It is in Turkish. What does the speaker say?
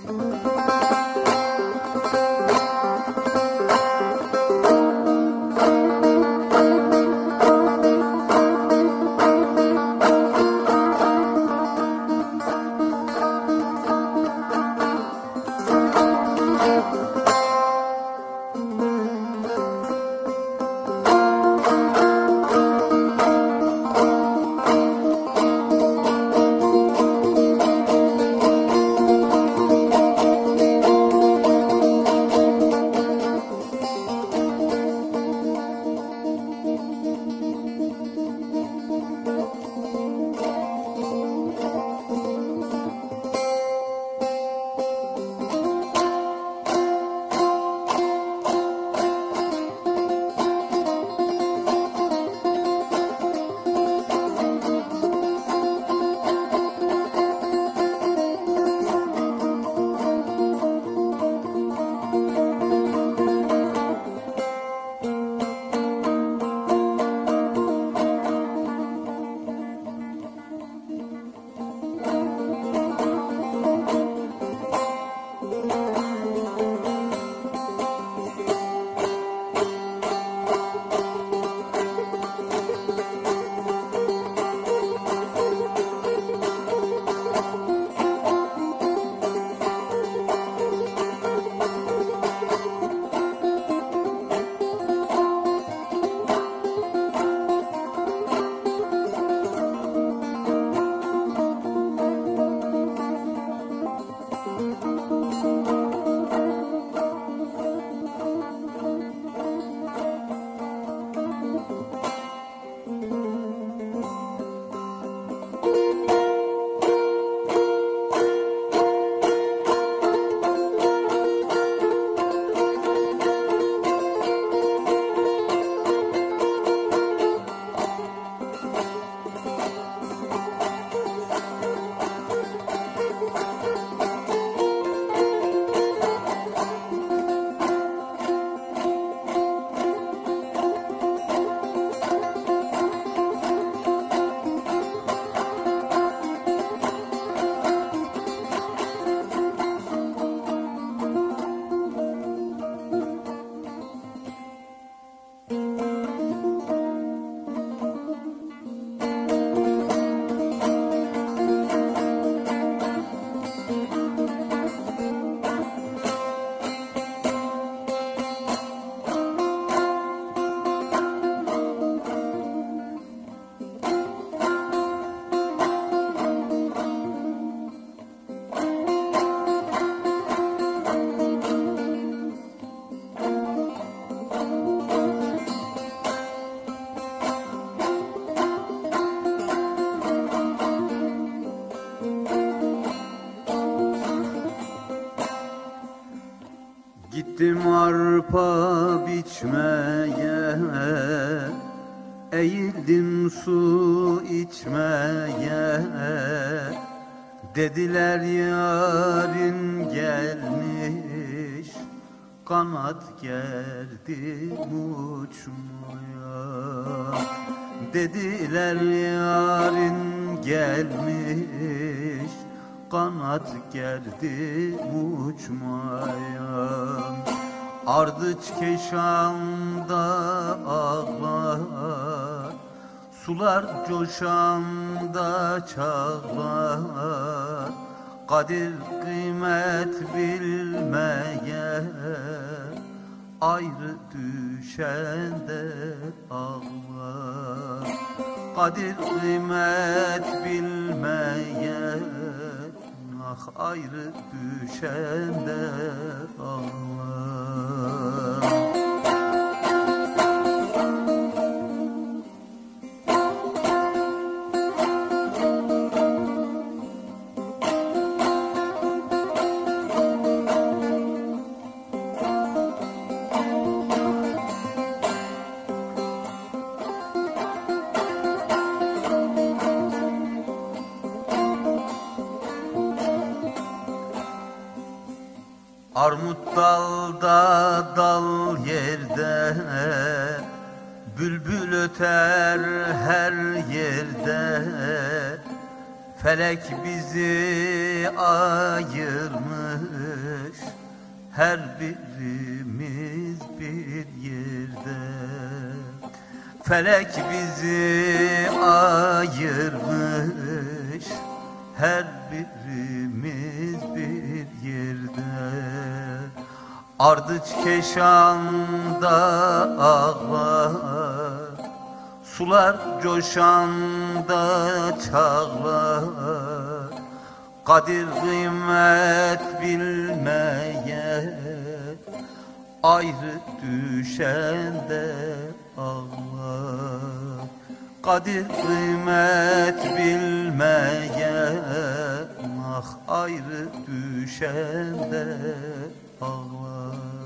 Gittim arpa biçmeye, eğildim su içmeye. Dediler yarın gelmiş, kanat gerdim uçmaya. Dediler yarın gelmiş, kanat gerdim uçmaya. Ardıç keşanda ağlar, sular coşanda çağlar. Kadir kıymet bilmeye, ayrı düşende ağlar. Kadir kıymet bilmeye, ah ayrı düşende ağlar. Armut dalda dal yerde, bülbül öter her yerde. Felek bizi ayırmış, her birimiz bir yerde. Felek bizi ayırmış, her birimiz bir yerde. Ardıç Keşan'da ağlar, sular coşanda çağlar. Kadir kıymet bilmeye ayrı düşen de ağlar. Kadir kıymet bilmeye ah ayrı düşen de ağlar.